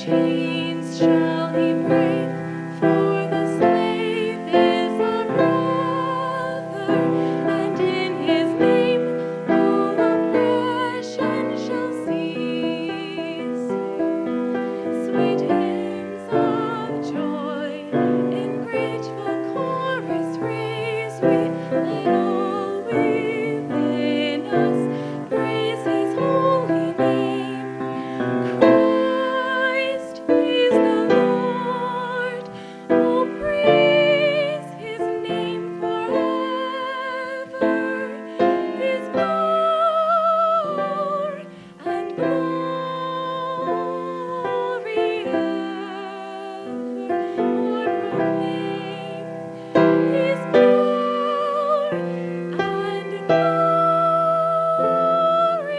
chains shall he break, for the slave is a brother, and in his name all oppression shall cease. Sweet hymns of joy in grateful chorus raise we, let all within us praise his holy name. Christ is the Lord, oh praise his name forever. His power and glory evermore proclaim. His power and glory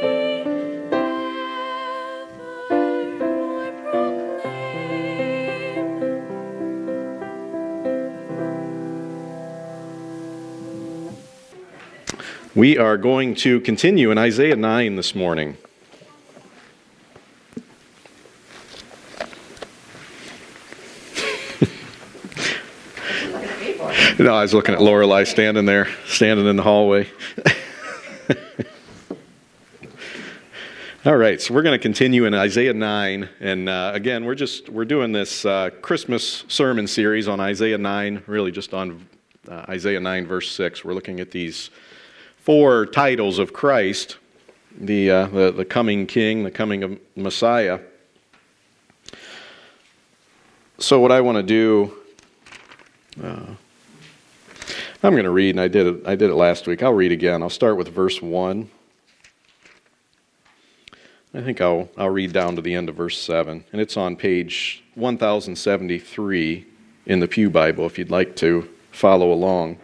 evermore proclaim. We are going to continue in Isaiah 9 this morning. No, I was looking at Lorelei standing in the hallway. All right, so we're going to continue in Isaiah 9, and again, we're doing this Christmas sermon series on Isaiah 9, really just on Isaiah 9, verse 6. We're looking at these 4 titles of Christ, the coming King, the coming Messiah. So what I want to do, I'm going to read, and I did it last week. I'll read again. I'll start with verse 1. I think I'll read down to the end of verse 7, and it's on page 1073 in the Pew Bible if you'd like to follow along.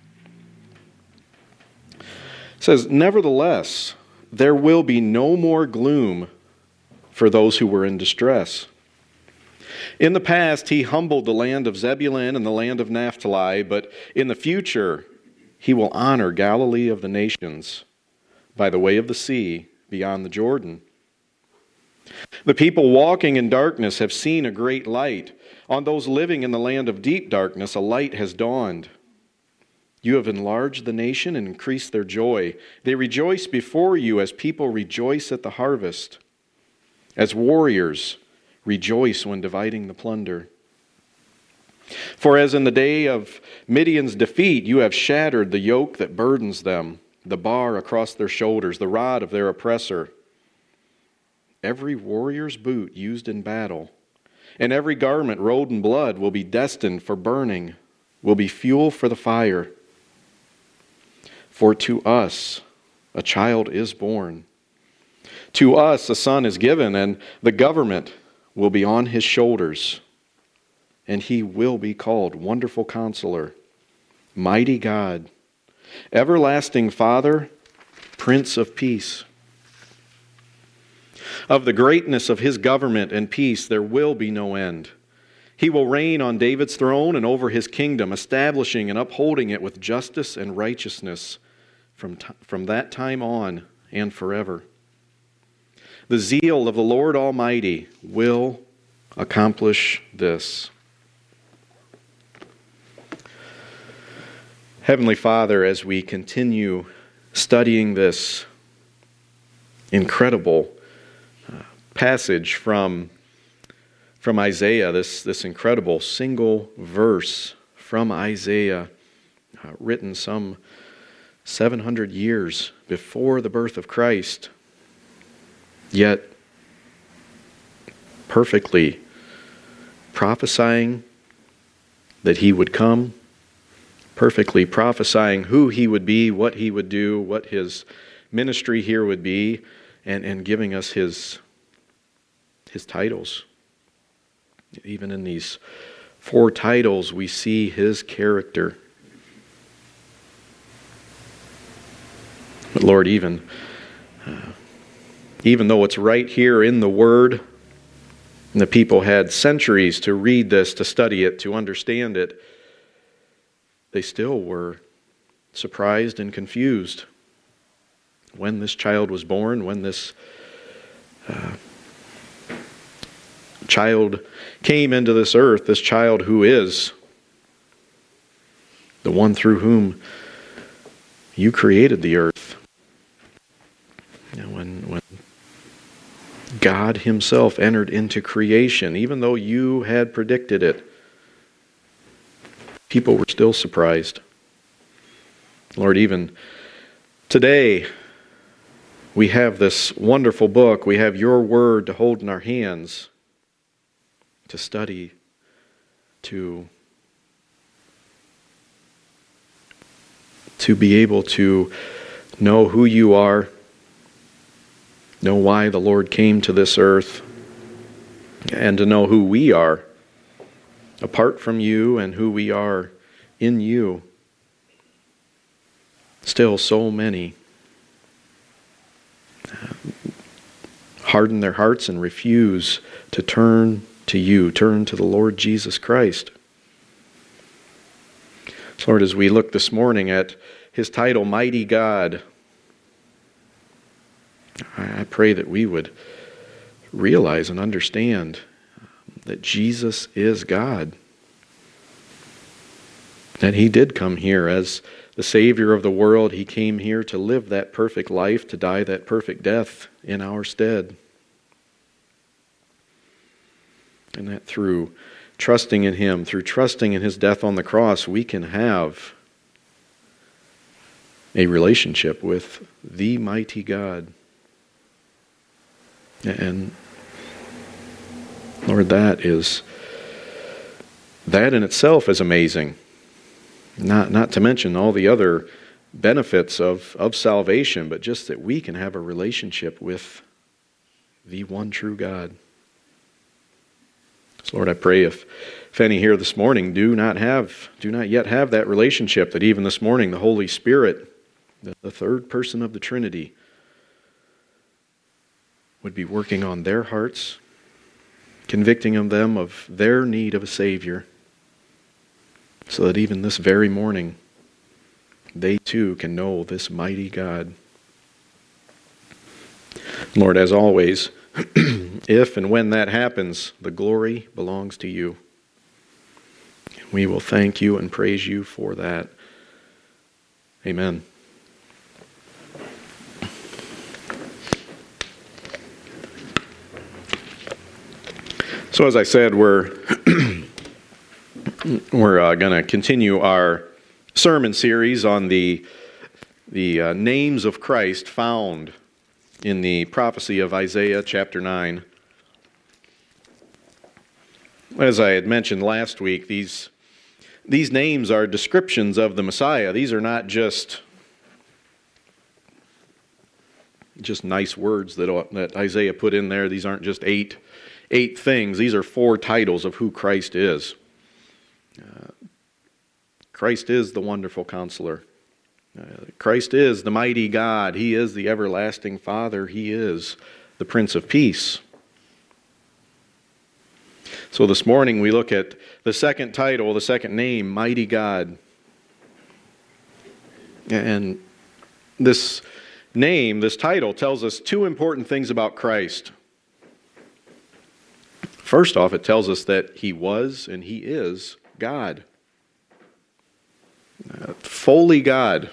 It says, "Nevertheless, there will be no more gloom for those who were in distress. In the past, he humbled the land of Zebulun and the land of Naphtali, but in the future, he will honor Galilee of the nations by the way of the sea beyond the Jordan. The people walking in darkness have seen a great light. On those living in the land of deep darkness, a light has dawned. You have enlarged the nation and increased their joy. They rejoice before you as people rejoice at the harvest, as warriors rejoice when dividing the plunder. For as in the day of Midian's defeat, you have shattered the yoke that burdens them, the bar across their shoulders, the rod of their oppressor. Every warrior's boot used in battle, and every garment rolled in blood will be destined for burning, will be fuel for the fire. For to us a child is born. To us a son is given, and the government will be on his shoulders. And he will be called Wonderful Counselor, Mighty God, Everlasting Father, Prince of Peace. Of the greatness of his government and peace there will be no end. He will reign on David's throne and over his kingdom, establishing and upholding it with justice and righteousness from that time on and forever. The zeal of the Lord Almighty will accomplish this." Heavenly Father, as we continue studying this incredible passage from Isaiah, this incredible single verse from Isaiah, written some 700 years before the birth of Christ, yet perfectly prophesying that he would come, perfectly prophesying who he would be, what he would do, what his ministry here would be, and giving us his titles. Even in these 4 titles, we see his character. But Lord, even though it's right here in the Word, and the people had centuries to read this, to study it, to understand it, they still were surprised and confused when this child was born, when this child came into this earth, this child who is the one through whom you created the earth. When God himself entered into creation, even though you had predicted it, people were still surprised. Lord, even today, we have this wonderful book. We have your word to hold in our hands, to study, to be able to know who you are, know why the Lord came to this earth, and to know who we are apart from you and who we are in you. Still, so many harden their hearts and refuse to turn to you, turn to the Lord Jesus Christ. So, Lord, as we look this morning at his title, Mighty God, I pray that we would realize and understand that Jesus is God. That he did come here as the Savior of the world. He came here to live that perfect life, to die that perfect death in our stead. And that through trusting in him, through trusting in his death on the cross, we can have a relationship with the mighty God. And Lord, that in itself is amazing. Not to mention all the other benefits of salvation, but just that we can have a relationship with the one true God. So Lord, I pray if any here this morning do not yet have that relationship, that even this morning the Holy Spirit, the third person of the Trinity, would be working on their hearts, convicting them of their need of a Savior, so that even this very morning, they too can know this mighty God. Lord, as always, if and when that happens, the glory belongs to you. We will thank you and praise you for that. Amen. So as I said, we're going to continue our sermon series on the names of Christ found in the prophecy of Isaiah chapter 9. As I had mentioned last week, these names are descriptions of the Messiah. These are not just nice words that Isaiah put in there. These aren't just eight things. These are 4 titles of who Christ is. Christ is the wonderful counselor. Christ is the mighty God. He is the everlasting Father. He is the Prince of Peace. So this morning we look at the second title, the second name, Mighty God. And this name, this title, tells us 2 important things about Christ. First off, it tells us that he was and he is God. Fully God.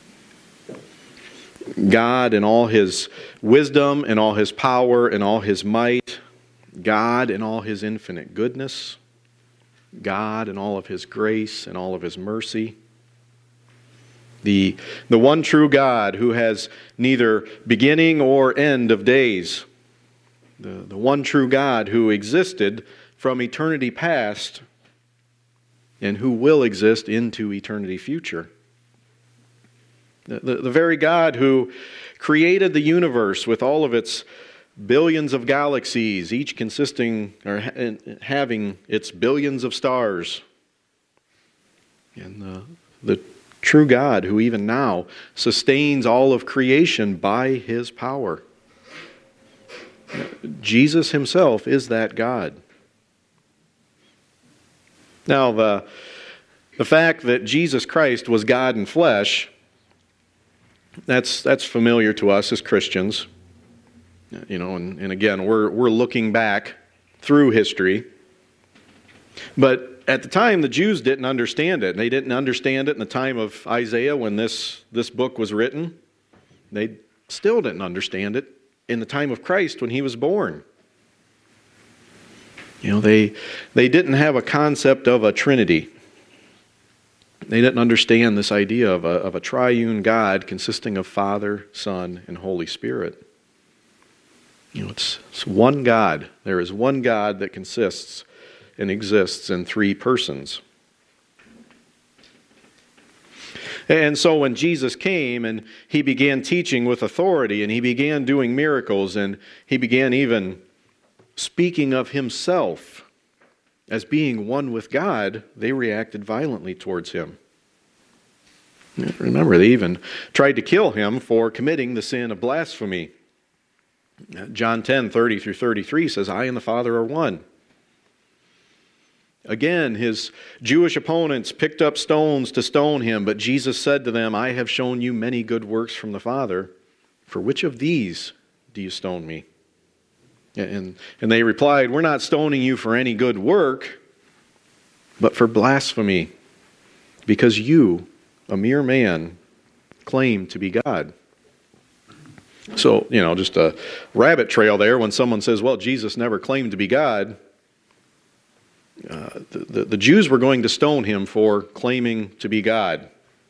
God in all his wisdom and all his power and all his might. God in all his infinite goodness. God in all of his grace and all of his mercy. The one true God who has neither beginning or end of days. The one true God who existed from eternity past and who will exist into eternity future. The very God who created the universe with all of its billions of galaxies, each consisting or having its billions of stars. And the true God who even now sustains all of creation by his power. Jesus himself is that God. Now, the fact that Jesus Christ was God in flesh, that's familiar to us as Christians. You know, and again, we're looking back through history. But at the time, the Jews didn't understand it. They didn't understand it in the time of Isaiah when this book was written. They still didn't understand it in the time of Christ when he was born. They didn't have a concept of a Trinity. They didn't understand this idea of a triune God consisting of Father, Son, and Holy Spirit. It's one God. There is one God that consists and exists in three persons. And so when Jesus came and he began teaching with authority and he began doing miracles and he began even speaking of himself as being one with God, they reacted violently towards him. Remember, they even tried to kill him for committing the sin of blasphemy. John 10:30-33 says, I and the Father are one. Again, his Jewish opponents picked up stones to stone him, but Jesus said to them, I have shown you many good works from the Father. For which of these do you stone me? And they replied, we're not stoning you for any good work, but for blasphemy, because you, a mere man, claim to be God. So, just a rabbit trail there when someone says, well, Jesus never claimed to be God. The Jews were going to stone him for claiming to be God.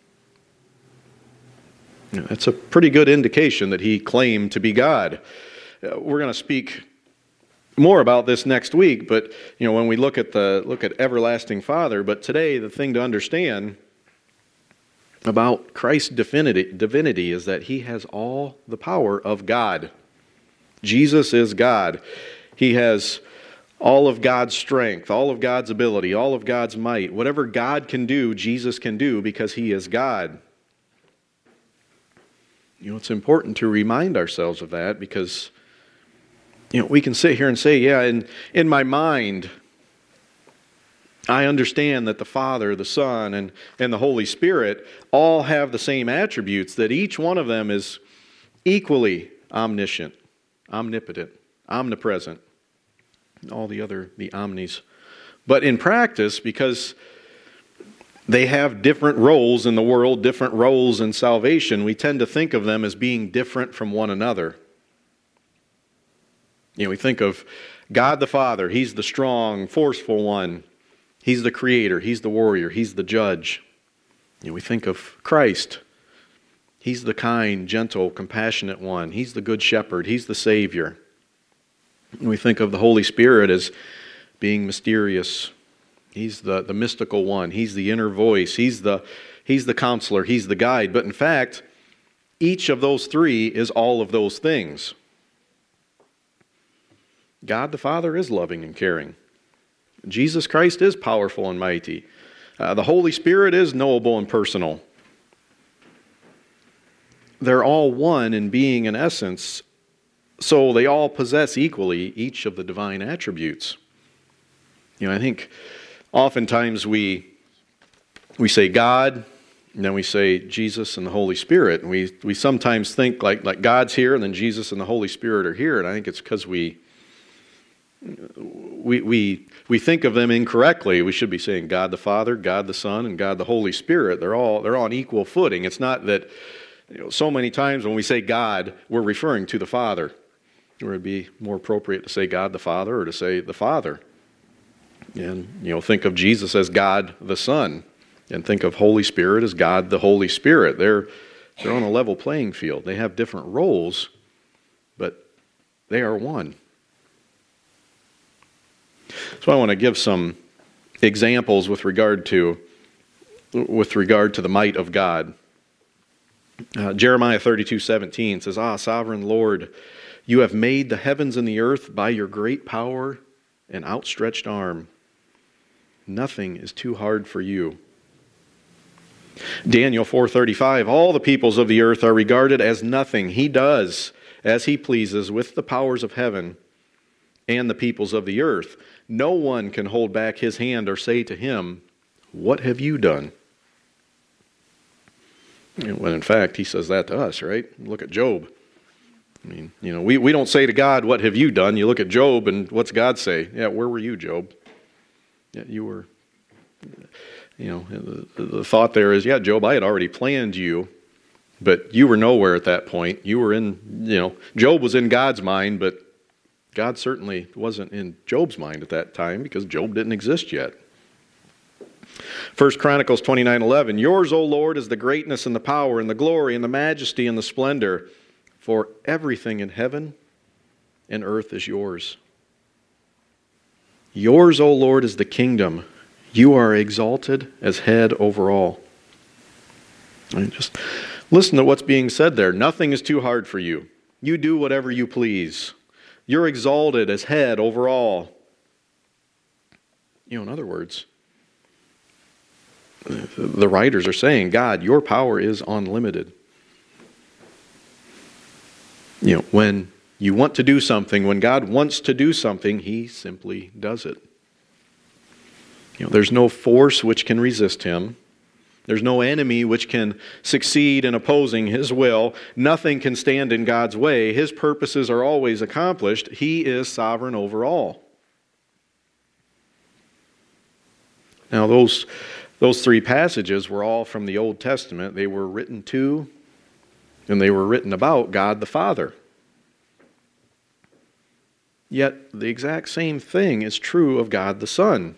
That's a pretty good indication that he claimed to be God. We're going to speak more about this next week, but when we look at everlasting Father, but today the thing to understand about Christ's divinity is that he has all the power of God. Jesus is God. He has all of God's strength, all of God's ability, all of God's might. Whatever God can do, Jesus can do because he is God. It's important to remind ourselves of that because we can sit here and say, yeah, in my mind, I understand that the Father, the Son, and the Holy Spirit all have the same attributes, that each one of them is equally omniscient, omnipotent, omnipresent, all the omnis. But in practice, because they have different roles in the world, different roles in salvation, we tend to think of them as being different from one another. We think of God the Father. He's the strong, forceful one. He's the creator. He's the warrior. He's the judge. We think of Christ. He's the kind, gentle, compassionate one. He's the good shepherd. He's the Savior. We think of the Holy Spirit as being mysterious. He's the mystical one. He's the inner voice. He's the counselor. He's the guide. But in fact, each of those three is all of those things. God the Father is loving and caring. Jesus Christ is powerful and mighty. The Holy Spirit is knowable and personal. They're all one in being and essence, so they all possess equally each of the divine attributes. I think oftentimes we say God, and then we say Jesus and the Holy Spirit. And we sometimes think like God's here and then Jesus and the Holy Spirit are here. And I think it's because we think of them incorrectly. We should be saying God the Father, God the Son, and God the Holy Spirit. They're on equal footing. It's not that so many times when we say God, we're referring to the Father. Or it'd be more appropriate to say God the Father or to say the Father. And think of Jesus as God the Son, and think of Holy Spirit as God the Holy Spirit. They're on a level playing field. They have different roles, but they are one. So I want to give some examples with regard to the might of God. Jeremiah 32:17 says, sovereign Lord, you have made the heavens and the earth by your great power and outstretched arm. Nothing is too hard for you. Daniel 4:35, all the peoples of the earth are regarded as nothing. He does as he pleases with the powers of heaven and the peoples of the earth. No one can hold back his hand or say to him, what have you done? When in fact he says that to us, right? Look at Job. I mean, we don't say to God, what have you done? You look at Job, and what's God say? Yeah, where were you, Job? Yeah, you were, the thought there is, yeah, Job, I had already planned you, but you were nowhere at that point. You were in, Job was in God's mind, but God certainly wasn't in Job's mind at that time because Job didn't exist yet. 1 Chronicles 29:11, yours, O Lord, is the greatness and the power and the glory and the majesty and the splendor, for everything in heaven and earth is yours. Yours, O Lord, is the kingdom. You are exalted as head over all. Just listen to what's being said there. Nothing is too hard for you. You do whatever you please. You're exalted as head over all. In other words, the writers are saying, God, your power is unlimited. When you want to do something, when God wants to do something, He simply does it. There's no force which can resist Him. There's no enemy which can succeed in opposing His will. Nothing can stand in God's way. His purposes are always accomplished. He is sovereign over all. Now, those three passages were all from the Old Testament. They were written to and they were written about God the Father. Yet the exact same thing is true of God the Son.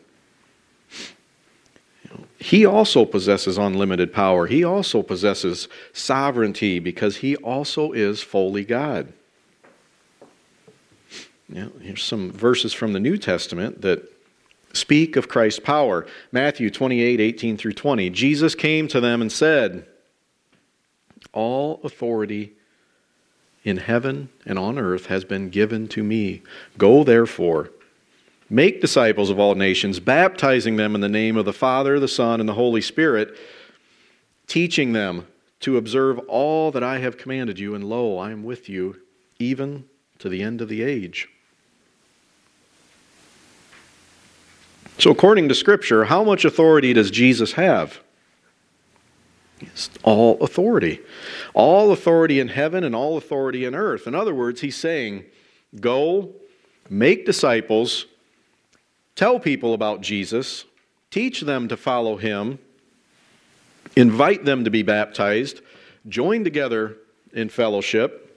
He also possesses unlimited power. He also possesses sovereignty because He also is fully God. Here's some verses from the New Testament that speak of Christ's power. Matthew 28:18 through 20. Jesus came to them and said, all authority in heaven and on earth has been given to me. Go therefore, make disciples of all nations, baptizing them in the name of the Father, the Son, and the Holy Spirit, teaching them to observe all that I have commanded you, and lo, I am with you even to the end of the age. So according to Scripture, how much authority does Jesus have? It's all authority. All authority in heaven and all authority in earth. In other words, He's saying, go, make disciples, tell people about Jesus, teach them to follow Him, invite them to be baptized, join together in fellowship,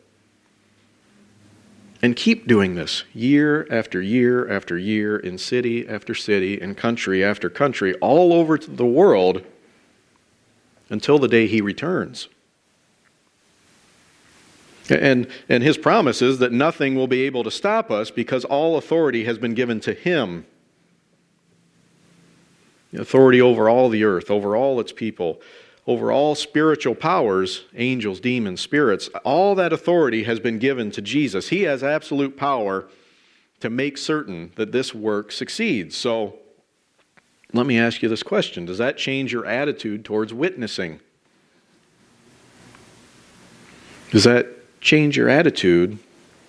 and keep doing this year after year after year in city after city and country after country all over the world until the day He returns. And His promise is that nothing will be able to stop us because all authority has been given to Him. Authority over all the earth, over all its people, over all spiritual powers, angels, demons, spirits. All that authority has been given to Jesus. He has absolute power to make certain that this work succeeds. So, let me ask you this question. Does that change your attitude towards witnessing? Does that change your attitude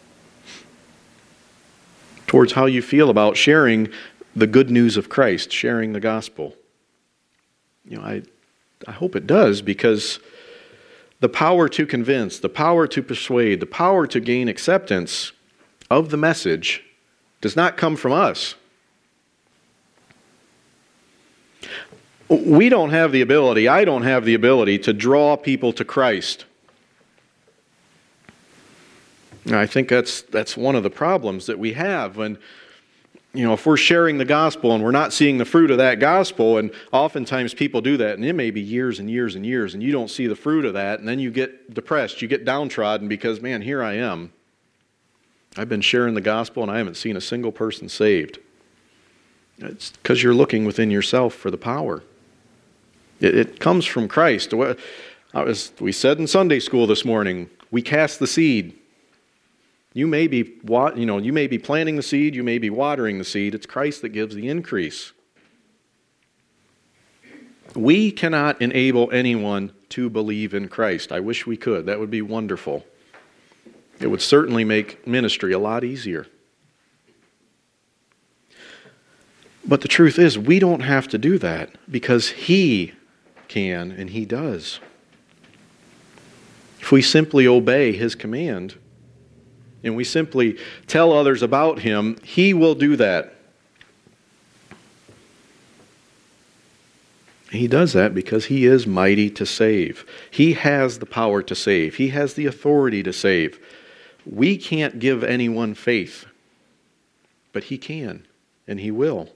towards how you feel about sharing the good news of Christ, sharing the gospel? I hope it does, because the power to convince, the power to persuade, the power to gain acceptance of the message does not come from us. We don't have the ability, I don't have the ability to draw people to Christ. And I think that's one of the problems that we have when, if we're sharing the gospel and we're not seeing the fruit of that gospel, and oftentimes people do that, and it may be years and years and years, and you don't see the fruit of that, and then you get depressed, you get downtrodden because, man, here I am. I've been sharing the gospel and I haven't seen a single person saved. It's because you're looking within yourself for the power. It comes from Christ. As we said in Sunday school this morning, we cast the seed. You may be planting the seed, you may be watering the seed. It's Christ that gives the increase. We cannot enable anyone to believe in Christ. I wish we could. That would be wonderful. It would certainly make ministry a lot easier. But the truth is, we don't have to do that because He can and He does. If we simply obey His command, and we simply tell others about him, he will do that. He does that because he is mighty to save. He has the power to save. He has the authority to save. We can't give anyone faith, but he can, and he will.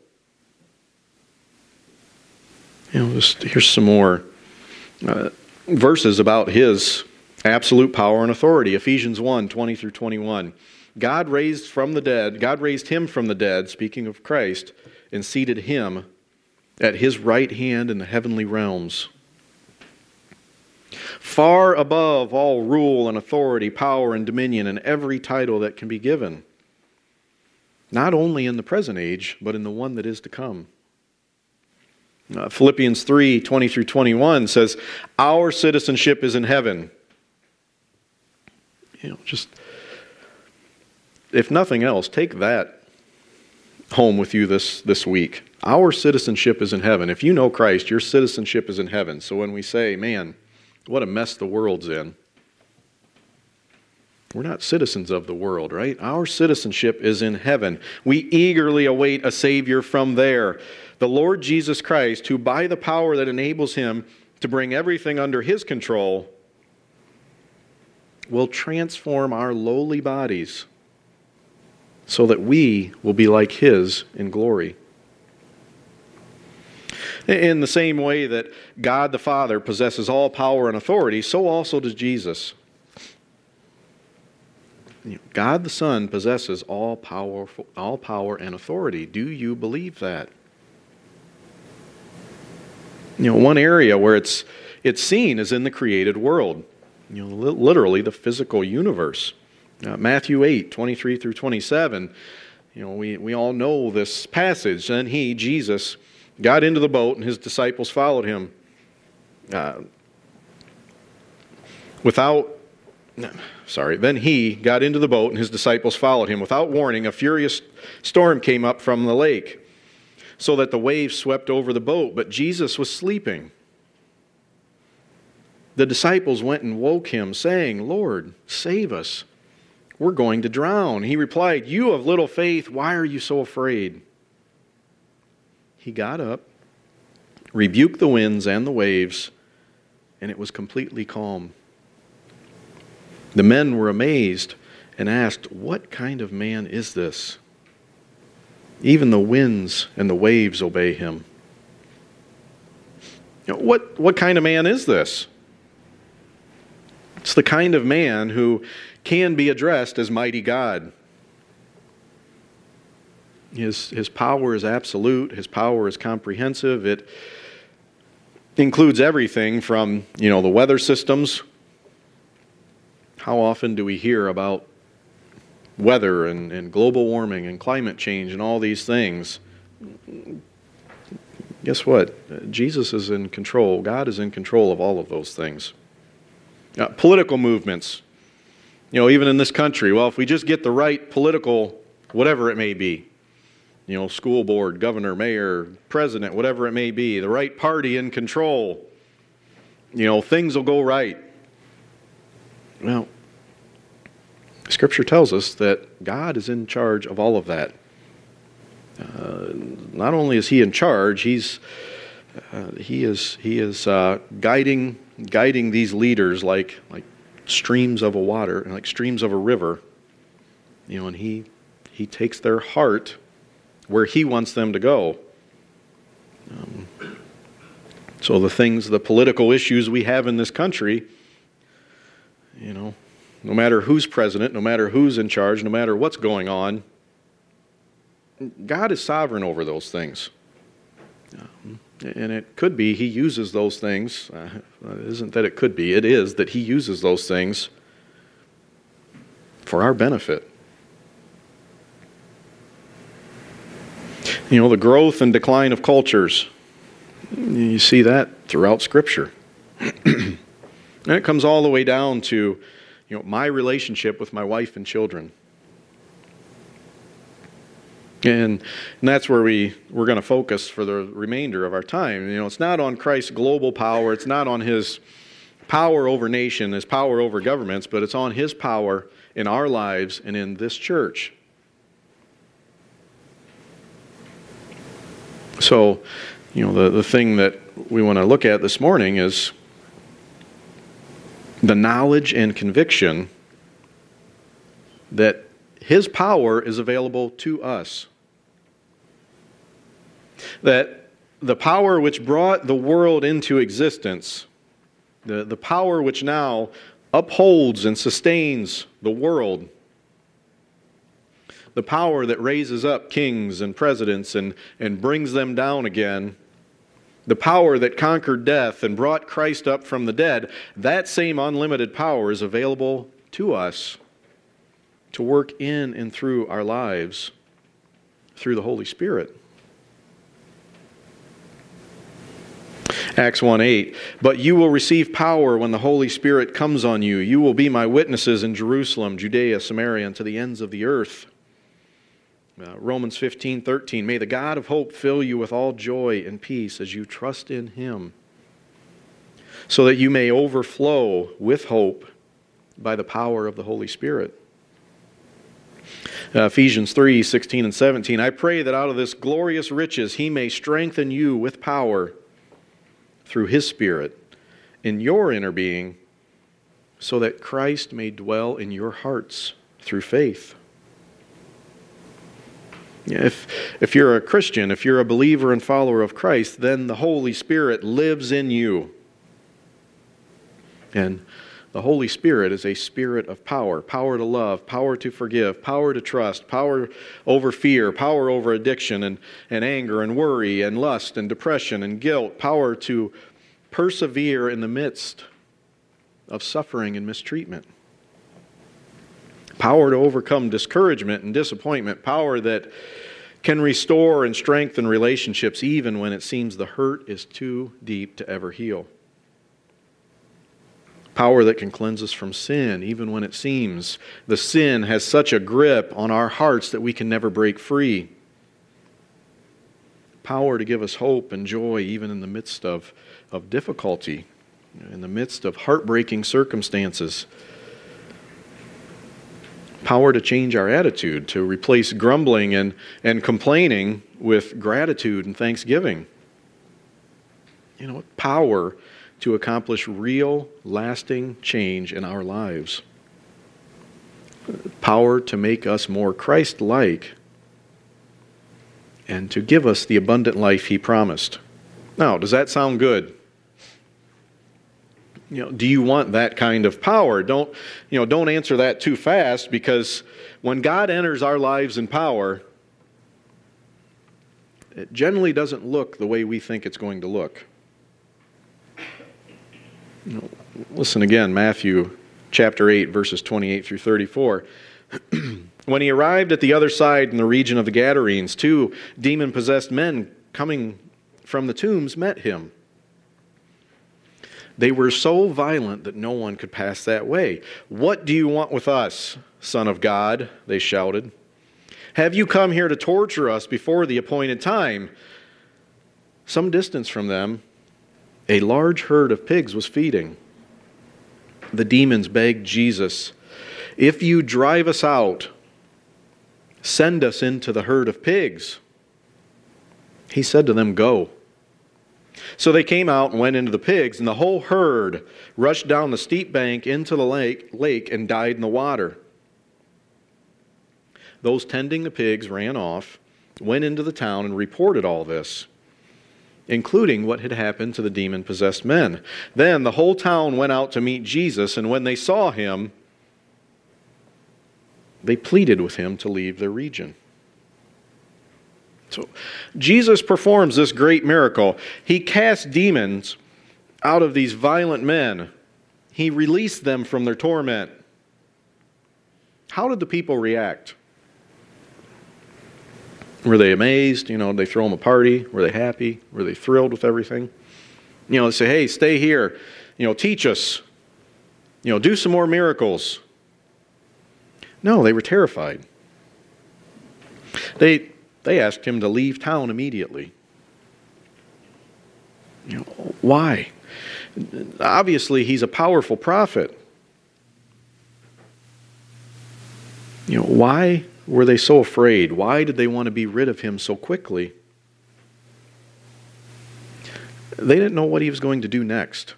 Here's some more verses about his absolute power and authority. Ephesians 1, 20 through 21. God raised him from the dead, speaking of Christ, and seated him at his right hand in the heavenly realms, far above all rule and authority, power and dominion, and every title that can be given, not only in the present age, but in the one that is to come. Philippians 3, 20 through 21 says, our citizenship is in heaven. Just, if nothing else, take that home with you this week. Our citizenship is in heaven. If you know Christ, your citizenship is in heaven. So when we say, man, what a mess the world's in, we're not citizens of the world, right? Our citizenship is in heaven. We eagerly await a Savior from there, the Lord Jesus Christ, who by the power that enables him to bring everything under his control will transform our lowly bodies so that we will be like his in glory. In the same way that God the Father possesses all power and authority, so also does Jesus. God the Son possesses all power and authority. Do you believe that? One area where it's seen is in the created world. Literally the physical universe. Matthew 8, 23 through 27. We all know this passage. Then he, Jesus, got into the boat and his disciples followed him. Then he got into the boat and his disciples followed him. Without warning, a furious storm came up from the lake, so that the waves swept over the boat, but Jesus was sleeping. The disciples went and woke him, saying, Lord, save us. We're going to drown. He replied, you of little faith, why are you so afraid? He got up, rebuked the winds and the waves, and it was completely calm. The men were amazed and asked, what kind of man is this? Even the winds and the waves obey him. What kind of man is this? It's the kind of man who can be addressed as mighty God. His power is absolute. His power is comprehensive. It includes everything from, the weather systems. How often do we hear about weather and global warming and climate change and all these things? Guess what? Jesus is in control. God is in control of all of those things. Political movements. Even in this country, well, if we just get the right political, whatever it may be, school board, governor, mayor, president, whatever it may be, the right party in control, things will go right. Well, Scripture tells us that God is in charge of all of that. Not only is he in charge, he is guiding these leaders like streams of a water, like streams of a river. And he takes their heart where he wants them to go. So the political issues we have in this country, no matter who's president, no matter who's in charge, no matter what's going on, God is sovereign over those things. And it could be he uses those things. It isn't that it could be. It is that he uses those things for our benefit. The growth and decline of cultures. You see that throughout Scripture. And it comes all the way down to my relationship with my wife and children. And that's where we're going to focus for the remainder of our time. It's not on Christ's global power. It's not on his power over nation, his power over governments, but it's on his power in our lives and in this church. So, the thing that we want to look at this morning is the knowledge and conviction that His power is available to us. That the power which brought the world into existence, the power which now upholds and sustains the world, the power that raises up kings and presidents and brings them down again, the power that conquered death and brought Christ up from the dead, that same unlimited power is available to us to work in and through our lives through the Holy Spirit. Acts 1:8, "But you will receive power when the Holy Spirit comes on you. You will be my witnesses in Jerusalem, Judea, Samaria, and to the ends of the earth." Romans 15:13, "May the God of hope fill you with all joy and peace as you trust in Him, so that you may overflow with hope by the power of the Holy Spirit." Ephesians 3:16 and 17, "I pray that out of this glorious riches He may strengthen you with power through His Spirit in your inner being, so that Christ may dwell in your hearts through faith." If you're a Christian, if you're a believer and follower of Christ, then the Holy Spirit lives in you. And the Holy Spirit is a spirit of power. Power to love, power to forgive, power to trust, power over fear, power over addiction and anger and worry and lust and depression and guilt, power to persevere in the midst of suffering and mistreatment. Power to overcome discouragement and disappointment. Power that can restore and strengthen relationships even when it seems the hurt is too deep to ever heal. Power that can cleanse us from sin even when it seems the sin has such a grip on our hearts that we can never break free. Power to give us hope and joy even in the midst of difficulty, in the midst of heartbreaking circumstances. Power to change our attitude, to replace grumbling and complaining with gratitude and thanksgiving. Power to accomplish real, lasting change in our lives. Power to make us more Christ-like and to give us the abundant life He promised. Now, does that sound good? Do you want that kind of power? Don't answer that too fast, because when God enters our lives in power, it generally doesn't look the way we think it's going to look. Listen again, Matthew chapter 8, verses 28 through 34. "When He arrived at the other side in the region of the Gadarenes, 2 demon-possessed men coming from the tombs met Him. They were so violent that no one could pass that way. 'What do you want with us, Son of God?' they shouted. 'Have you come here to torture us before the appointed time?' Some distance from them, a large herd of pigs was feeding. The demons begged Jesus, 'If you drive us out, send us into the herd of pigs.' He said to them, 'Go.' So they came out and went into the pigs, and the whole herd rushed down the steep bank into the lake and died in the water. Those tending the pigs ran off, went into the town, and reported all this, including what had happened to the demon-possessed men. Then the whole town went out to meet Jesus, and when they saw Him, they pleaded with Him to leave their region." So Jesus performs this great miracle. He cast demons out of these violent men. He released them from their torment. How did the people react? Were they amazed? Did they throw Him a party? Were they happy? Were they thrilled with everything? They say, "Hey, stay here. Teach us. Do some more miracles." No, they were terrified. They asked Him to leave town immediately. Why? Obviously, He's a powerful prophet. Why were they so afraid? Why did they want to be rid of him so quickly? They didn't know what he was going to do next.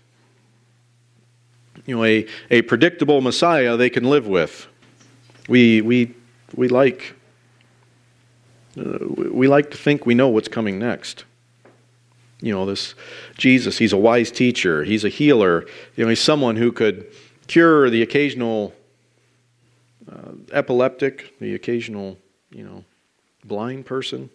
A predictable Messiah they can live with. We like to think we know what's coming next. This Jesus, he's a wise teacher. He's a healer. He's someone who could cure the occasional epileptic, the occasional, blind person.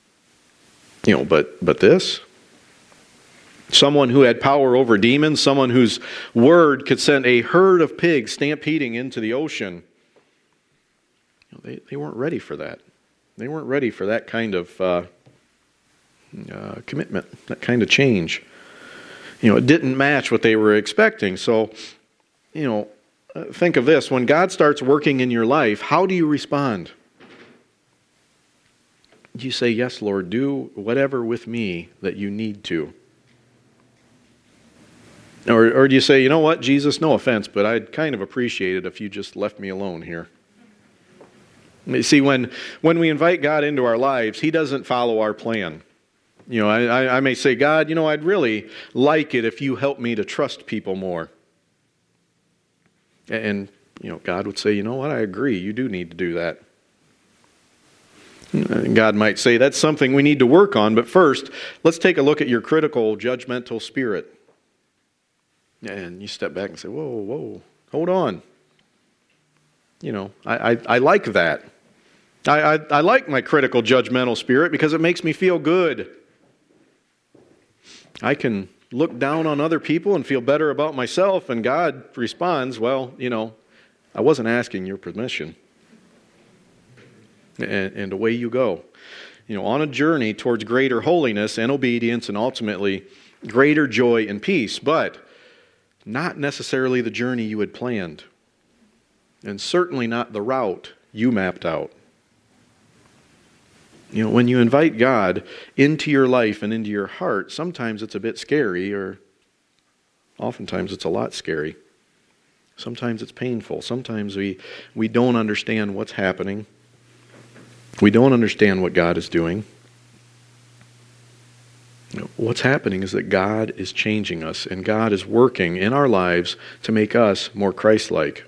But this, someone who had power over demons, someone whose word could send a herd of pigs stampeding into the ocean. They weren't ready for that. They weren't ready for that kind of commitment, that kind of change. It didn't match what they were expecting. So, think of this. When God starts working in your life, how do you respond? Do you say, yes, Lord, do whatever with me that you need to? Or do you say, you know what, Jesus, no offense, but I'd kind of appreciate it if you just left me alone here. See, when we invite God into our lives, He doesn't follow our plan. I may say, God, I'd really like it if you help me to trust people more. And, God would say, you know what, I agree, you do need to do that. And God might say, that's something we need to work on, but first, let's take a look at your critical, judgmental spirit. And you step back and say, whoa, hold on. I like that. I like my critical, judgmental spirit because it makes me feel good. I can look down on other people and feel better about myself, and God responds, well, I wasn't asking your permission. And away you go. On a journey towards greater holiness and obedience and ultimately greater joy and peace, but not necessarily the journey you had planned, and certainly not the route you mapped out. When you invite God into your life and into your heart, sometimes it's a bit scary, or oftentimes it's a lot scary. Sometimes it's painful. Sometimes we don't understand what's happening. We don't understand what God is doing. What's happening is that God is changing us, and God is working in our lives to make us more Christ-like.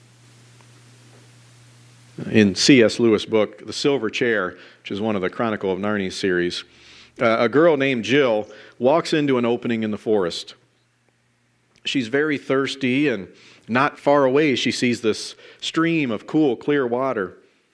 In C.S. Lewis' book, The Silver Chair, which is one of the Chronicle of Narnia series, a girl named Jill walks into an opening in the forest. She's very thirsty, and not far away she sees this stream of cool, clear water.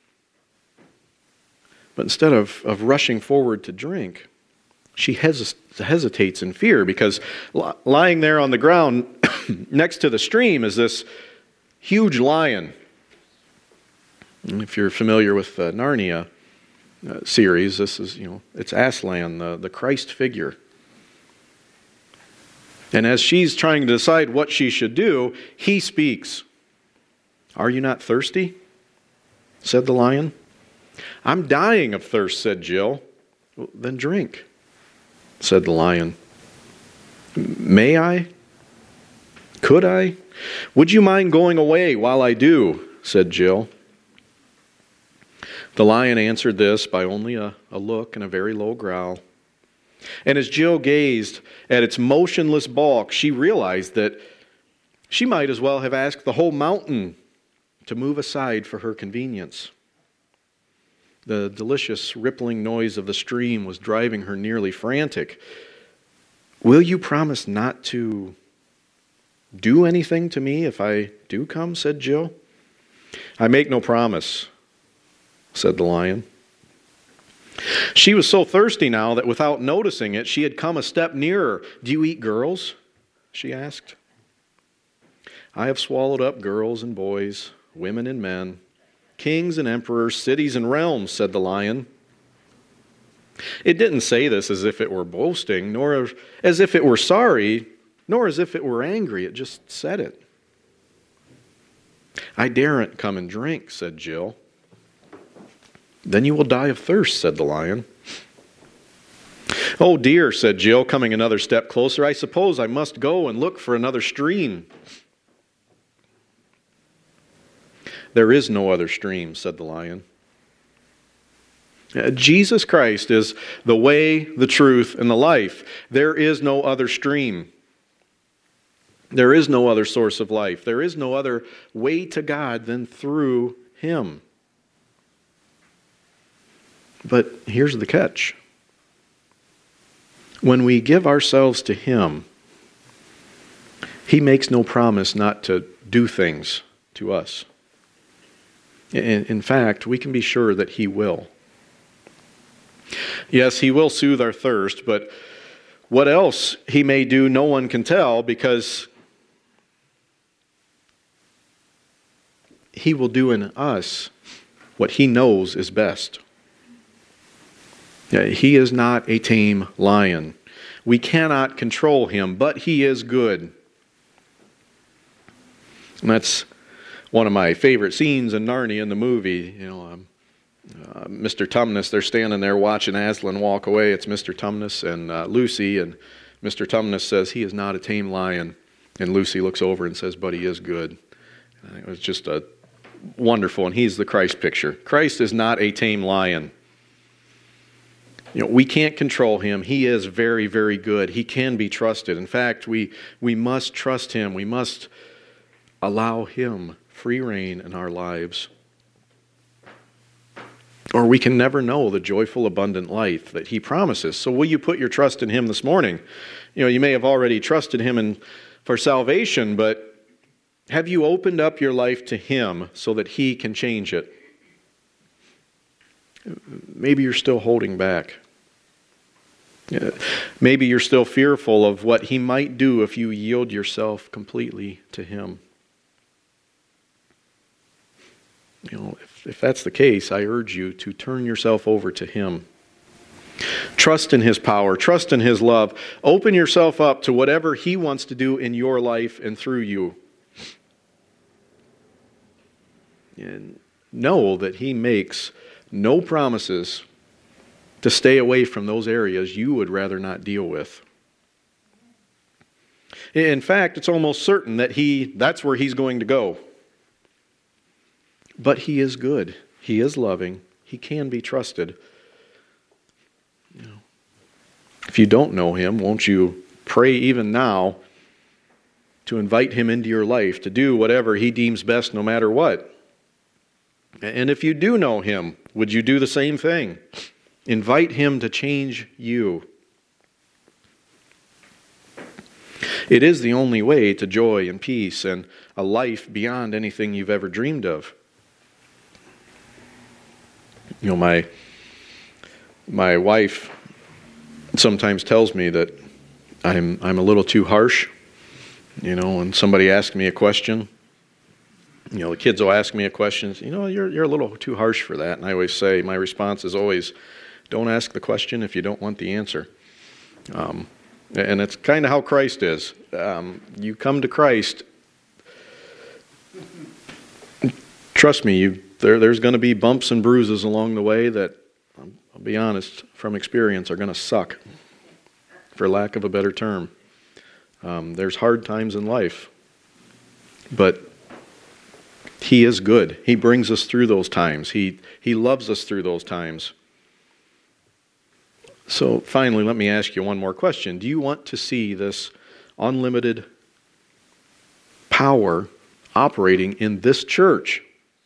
But instead of rushing forward to drink, she hesitates in fear, because lying there on the ground next to the stream is this huge lion. And if you're familiar with the Narnia series, this is, it's Aslan, the Christ figure. And as she's trying to decide what she should do, he speaks. "Are you not thirsty?" said the lion. "I'm dying of thirst," said Jill. "Well, then drink," said the lion. "May I? Could I? Would you mind going away while I do?" said Jill. The lion answered this by only a look and a very low growl. And as Jill gazed at its motionless bulk, she realized that she might as well have asked the whole mountain to move aside for her convenience. The delicious rippling noise of the stream was driving her nearly frantic. "Will you promise not to do anything to me if I do come?" said Jill. "I make no promise," said the lion. She was so thirsty now that without noticing it, she had come a step nearer. "Do you eat girls?" she asked. "I have swallowed up girls and boys, women and men, kings and emperors, cities and realms," said the lion. It didn't say this as if it were boasting, nor as if it were sorry, nor as if it were angry. It just said it. "I daren't come and drink," said Jill. "Then you will die of thirst," said the lion. "Oh dear," said Jill, coming another step closer. "I suppose I must go and look for another stream." "There is no other stream," said the lion. Jesus Christ is the way, the truth, and the life. There is no other stream. There is no other source of life. There is no other way to God than through Him. But here's the catch. When we give ourselves to Him, He makes no promise not to do things to us. In fact, we can be sure that He will. Yes, He will soothe our thirst, but what else He may do, no one can tell, because He will do in us what He knows is best. He is not a tame lion. We cannot control Him, but He is good. And that's one of my favorite scenes in Narnia in the movie. Mr. Tumnus, they're standing there watching Aslan walk away. It's Mr. Tumnus and Lucy, and Mr. Tumnus says, "He is not a tame lion." And Lucy looks over and says, "But he is good." And it was just wonderful, and he's the Christ picture. Christ is not a tame lion. We can't control Him. He is very, very good. He can be trusted. In fact, we must trust Him. We must allow Him free reign in our lives. Or we can never know the joyful, abundant life that He promises. So will you put your trust in Him this morning? You may have already trusted Him for salvation, but have you opened up your life to Him so that He can change it? Maybe you're still holding back. Maybe you're still fearful of what He might do if you yield yourself completely to Him. If that's the case, I urge you to turn yourself over to Him. Trust in His power. Trust in His love. Open yourself up to whatever He wants to do in your life and through you. And know that He makes no promises to stay away from those areas you would rather not deal with. In fact, it's almost certain that that's where He's going to go. But He is good. He is loving. He can be trusted. If you don't know Him, won't you pray even now to invite Him into your life, to do whatever He deems best no matter what? And if you do know Him, would you do the same thing? Invite Him to change you. It is the only way to joy and peace and a life beyond anything you've ever dreamed of. My wife sometimes tells me that I'm a little too harsh. When somebody asks me a question, the kids will ask me a question. You're a little too harsh for that. And I always say, my response is always, don't ask the question if you don't want the answer. And it's kind of how Christ is. You come to Christ, trust me, there's going to be bumps and bruises along the way that, I'll be honest, from experience, are going to suck, for lack of a better term. There's hard times in life, but He is good. He brings us through those times. He loves us through those times. So finally, let me ask you one more question. Do you want to see this unlimited power operating in this church?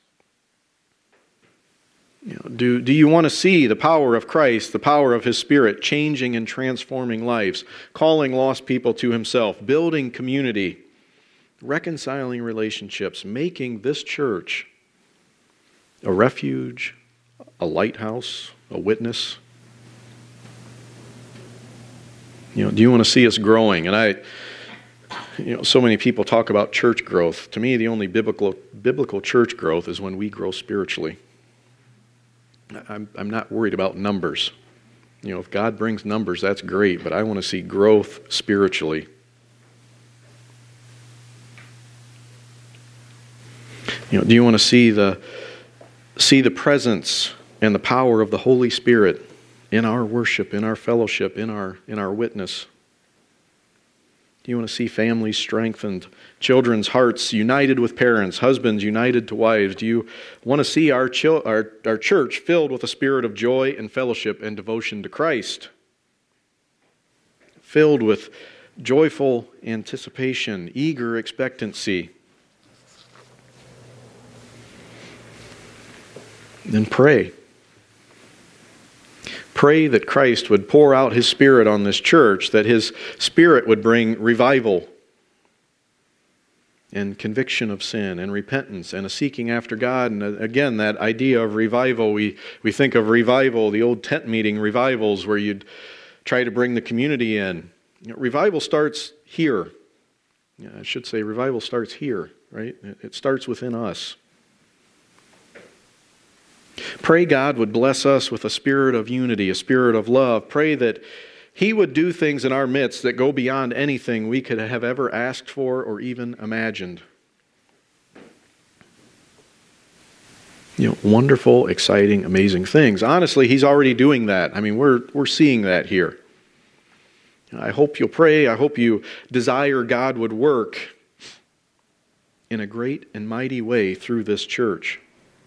Do you want to see the power of Christ, the power of His Spirit, changing and transforming lives, calling lost people to Himself, building community, reconciling relationships, making this church a refuge, a lighthouse, a witness? Do you want to see us growing? And so many people talk about church growth. To me, the only biblical church growth is when we grow spiritually. I'm not worried about numbers. If God brings numbers, that's great, but I want to see growth spiritually. Do you want to see the presence and the power of the Holy Spirit in our worship, in our fellowship, in our witness? Do you want to see families strengthened, children's hearts united with parents, husbands united to wives? Do you want to see our church filled with a spirit of joy and fellowship and devotion to Christ? Filled with joyful anticipation, eager expectancy. Then pray. Pray that Christ would pour out His Spirit on this church, that His Spirit would bring revival and conviction of sin and repentance and a seeking after God. And again, that idea of revival, we think of revival, the old tent meeting revivals where you'd try to bring the community in. Revival starts here. I should say revival starts here, right? It starts within us. Pray God would bless us with a spirit of unity, a spirit of love. Pray that He would do things in our midst that go beyond anything we could have ever asked for or even imagined. Wonderful, exciting, amazing things. Honestly, He's already doing that. I mean, we're seeing that here. I hope you'll pray. I hope you desire God would work in a great and mighty way through this church.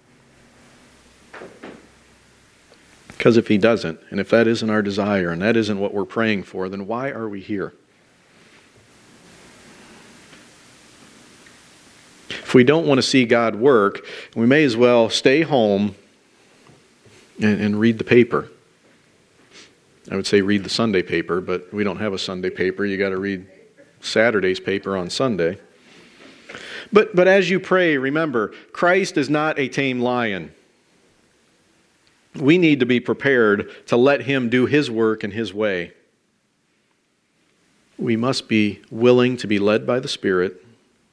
Because if He doesn't, and if that isn't our desire, and that isn't what we're praying for, then why are we here? If we don't want to see God work, we may as well stay home and read the paper. I would say read the Sunday paper, but we don't have a Sunday paper. You got to read Saturday's paper on Sunday. But as you pray, remember, Christ is not a tame lion. We need to be prepared to let Him do His work in His way. We must be willing to be led by the Spirit.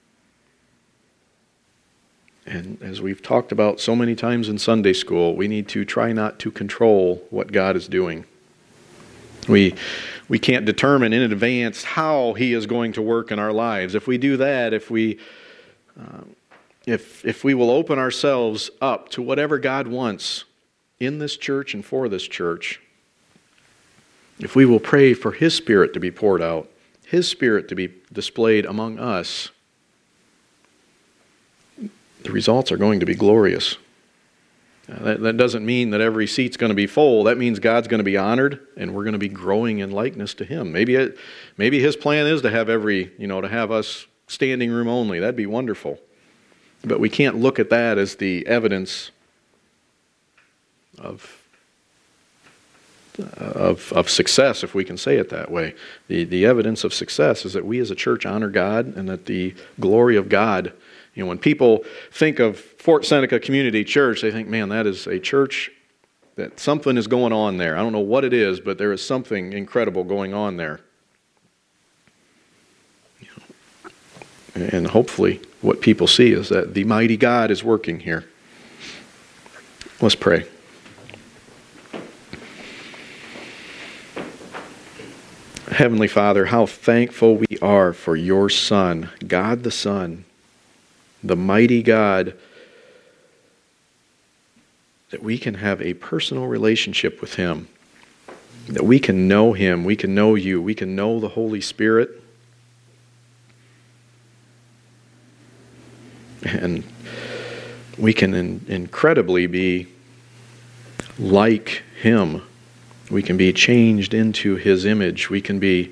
And as we've talked about so many times in Sunday school, we need to try not to control what God is doing. We can't determine in advance how He is going to work in our lives. If we do that, if we will open ourselves up to whatever God wants in this church and for this church, if we will pray for His Spirit to be poured out, His Spirit to be displayed among us, the results are going to be glorious. That doesn't mean that every seat's going to be full. That means God's going to be honored and we're going to be growing in likeness to Him. Maybe His plan is to have to have us standing room only. That'd be wonderful. But we can't look at that as the evidence of success, if we can say it that way. The evidence of success is that we as a church honor God and that the glory of God, when people think of Fort Seneca Community Church, they think, man, that is a church that something is going on there. I don't know what it is, but there is something incredible going on there. And hopefully what people see is that the mighty God is working here. Let's pray. Heavenly Father, how thankful we are for Your Son, God the Son, the mighty God, that we can have a personal relationship with Him, that we can know Him, we can know You, we can know the Holy Spirit, and we can incredibly be like Him. We can be changed into His image. We can be,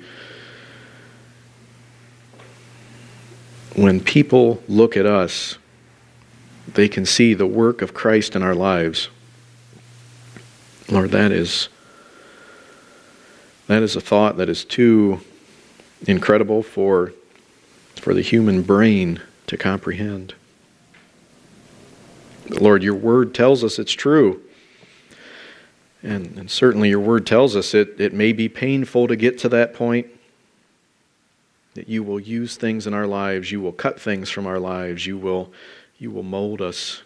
when people look at us, they can see the work of Christ in our lives. Lord, that is a thought that is too incredible for the human brain to comprehend. Lord, Your Word tells us it's true. And certainly Your Word tells us it may be painful to get to that point, that You will use things in our lives, You will cut things from our lives, You will mold us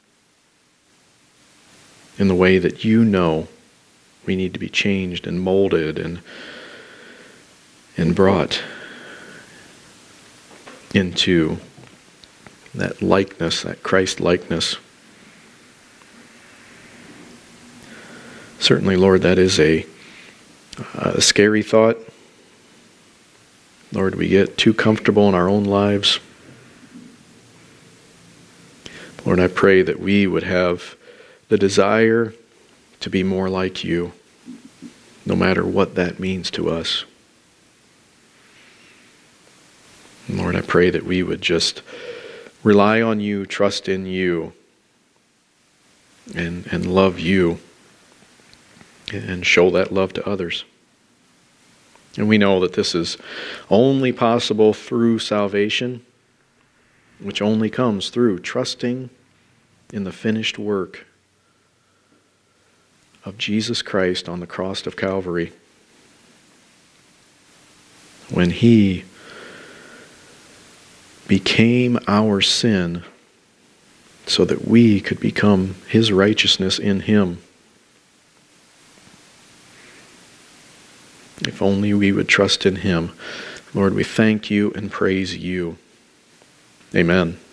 in the way that You know we need to be changed and molded and brought into that likeness, that Christ likeness. Certainly, Lord, that is a scary thought. Lord, we get too comfortable in our own lives. Lord, I pray that we would have the desire to be more like you, no matter what that means to us. Lord, I pray that we would just rely on you, trust in you, and love you, and show that love to others. And we know that this is only possible through salvation, which only comes through trusting in the finished work of Jesus Christ on the cross of Calvary, when he became our sin so that we could become his righteousness in him. If only we would trust in him. Lord, we thank you and praise you. Amen.